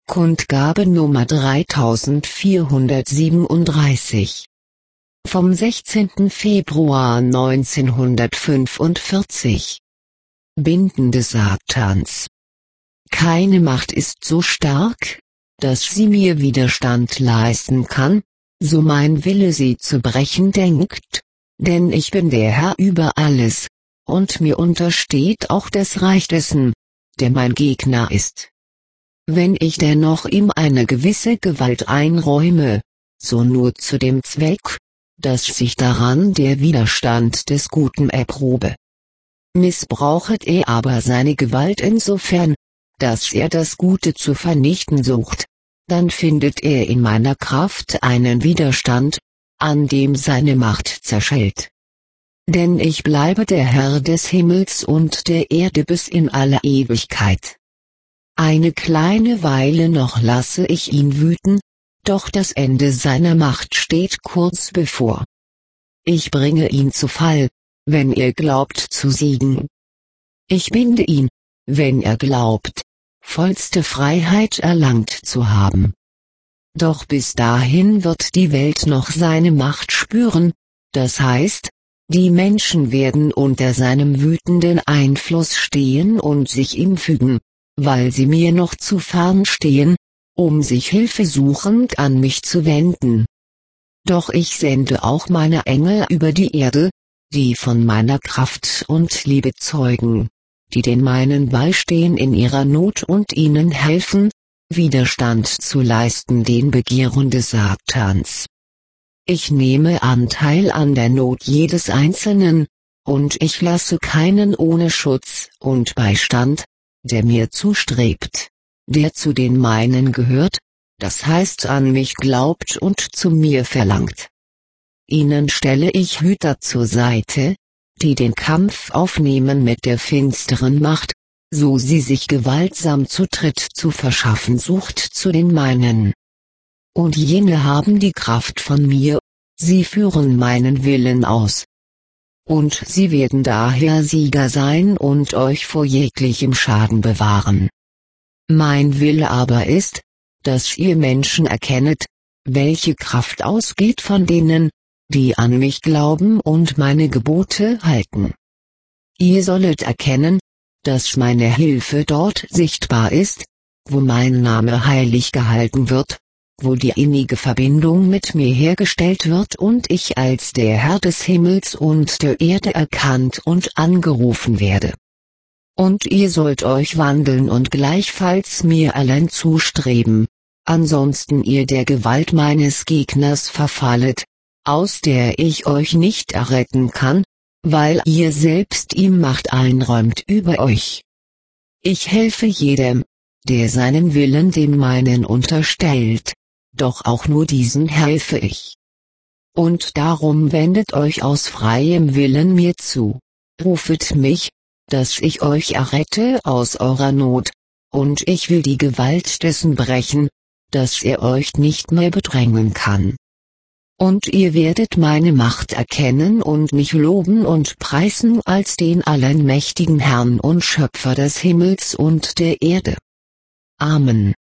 Kundgabe Nummer 3437. Vom 16. Februar 1945. Binden des Satans. Keine Macht ist so stark, dass sie mir Widerstand leisten kann, so mein Wille sie zu brechen denkt, denn ich bin der Herr über alles, und mir untersteht auch das Reich dessen, der mein Gegner ist. Wenn ich dennoch ihm eine gewisse Gewalt einräume, so nur zu dem Zweck, dass sich daran der Widerstand des Guten erprobe. Missbrauchet er aber seine Gewalt insofern, dass er das Gute zu vernichten sucht, dann findet er in meiner Kraft einen Widerstand, an dem seine Macht zerschellt. Denn ich bleibe der Herr des Himmels und der Erde bis in alle Ewigkeit. Eine kleine Weile noch lasse ich ihn wüten, doch das Ende seiner Macht steht kurz bevor. Ich bringe ihn zu Fall, wenn er glaubt zu siegen. Ich binde ihn, wenn er glaubt, vollste Freiheit erlangt zu haben. Doch bis dahin wird die Welt noch seine Macht spüren, das heißt, die Menschen werden unter seinem wütenden Einfluss stehen und sich ihm fügen, weil sie mir noch zu fern stehen, um sich hilfesuchend an mich zu wenden. Doch ich sende auch meine Engel über die Erde, die von meiner Kraft und Liebe zeugen, die den meinen beistehen in ihrer Not und ihnen helfen, Widerstand zu leisten den Begehren des Satans. Ich nehme Anteil an der Not jedes Einzelnen, und ich lasse keinen ohne Schutz und Beistand, der mir zustrebt, der zu den meinen gehört, das heißt an mich glaubt und zu mir verlangt. Ihnen stelle ich Hüter zur Seite, die den Kampf aufnehmen mit der finsteren Macht, so sie sich gewaltsam Zutritt zu verschaffen sucht zu den meinen. Und jene haben die Kraft von mir, sie führen meinen Willen aus. Und sie werden daher Sieger sein und euch vor jeglichem Schaden bewahren. Mein Wille aber ist, dass ihr Menschen erkennet, welche Kraft ausgeht von denen, die an mich glauben und meine Gebote halten. Ihr sollet erkennen, dass meine Hilfe dort sichtbar ist, wo mein Name heilig gehalten wird, wo die innige Verbindung mit mir hergestellt wird und ich als der Herr des Himmels und der Erde erkannt und angerufen werde. Und ihr sollt euch wandeln und gleichfalls mir allein zustreben, ansonsten ihr der Gewalt meines Gegners verfallet, aus der ich euch nicht erretten kann, weil ihr selbst ihm Macht einräumt über euch. Ich helfe jedem, der seinen Willen dem meinen unterstellt, doch auch nur diesen helfe ich. Und darum wendet euch aus freiem Willen mir zu, rufet mich, dass ich euch errette aus eurer Not, und ich will die Gewalt dessen brechen, dass er euch nicht mehr bedrängen kann. Und ihr werdet meine Macht erkennen und mich loben und preisen als den allen mächtigen Herrn und Schöpfer des Himmels und der Erde. Amen.